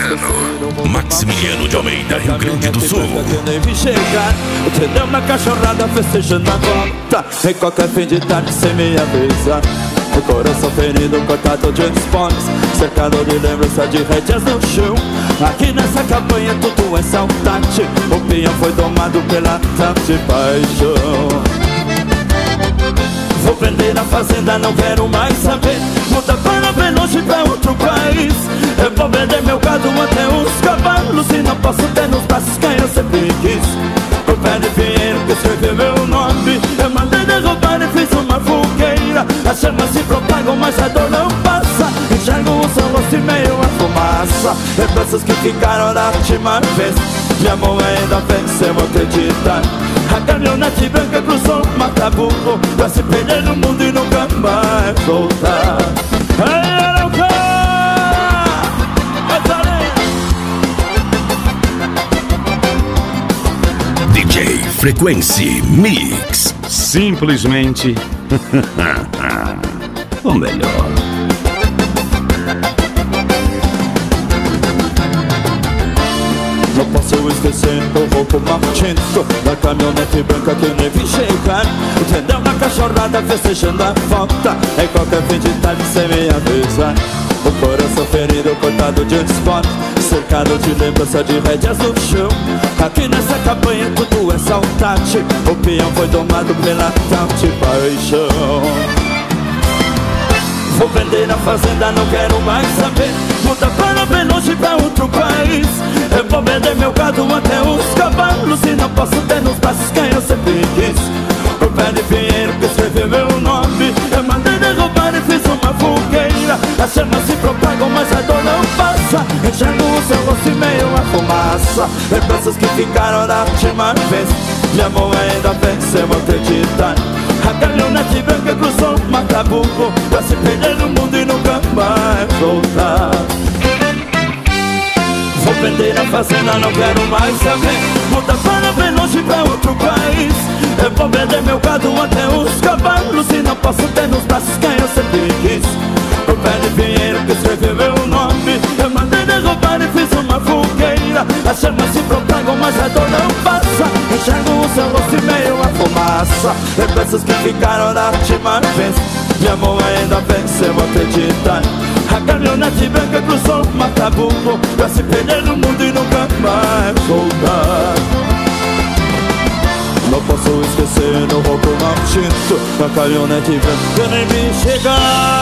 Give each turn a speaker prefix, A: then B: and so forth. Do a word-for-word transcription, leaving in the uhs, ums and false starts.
A: Urbano, Maximiliano de Almeida, Rio Grande do Sul.
B: Nem vi chegar, o tendão na cachorrada festejando a volta. Em qualquer fim de tarde sem me avisar. O coração ferido, cortado de esportes, cercado de lembrança de rédeas no chão. Aqui nessa campanha tudo é saudade. O peão foi domado pela tal de paixão. Vou prender na fazenda, não quero mais saber. Muda para bem longe, pra outro país. Eu vou vender meu gado até os cavalos. E não posso ter nos braços quem eu sempre quis. O pé de pinheiro que escreveu meu nome. Eu mandei derrubar e fiz uma fogueira. As chamas se propagam, mas a dor não passa. Enxergo o seu rosto e meio a fumaça. Lembranças que ficaram da última vez. Minha mão ainda venceu acreditar. A caminhonete branca cruzou o Mataburro pra se perder no mundo e nunca mais voltar. Ei, Arauca!
A: D J Frequency Mix.
C: Simplesmente o melhor.
B: Não posso esquecer o roubo maldito da caminhonete branca que eu nem vi chegar. O tendão na cachorrada festejando a volta. Em qualquer fim de tarde sem me avisar. O coração ferido, cortado de esporte, cercado de lembrança de rédeas no chão. Aqui nessa campanha tudo é saudade. O peão foi domado pela tal de paixão. Vou vender na fazenda, não quero mais saber. Muda para bem longe, pra outro país. Eu vou vender meu gado até os cavalos. E não posso ter nos braços quem eu sempre quis. O pé de pinheiro que escreveu meu nome. Eu mandei derrubar e fiz uma fogueira. As chamas se propagam, mas a dor não passa. Enxergo o seu rosto e meio a fumaça. Lembranças que ficaram da última vez. Minha mão ainda venceu acreditar. A caminhonete branca cruzou o Mataburro pra se perder no mundo e nunca mais voltar. Vou vender a fazenda, não quero mais saber. Muda para bem longe, pra outro país. Eu vou vender meu gado até os cavalos. E não posso ter nos braços quem eu sempre quis. O pé de pinheiro que escreveu meu nome. Eu mandei derrubar e fiz uma fogueira. As chamas se propagam, mas a dor não passa. Enxergo o seu rosto e meio a fumaça. Lembranças que ficaram da última vez. Minha mão ainda venceu acreditar. A caminhonete branca cruzou o Mataburro pra se perder no mundo e nunca mais voltar. Não posso esquecer no roubo maldito da caminhonete branca nem me chegar.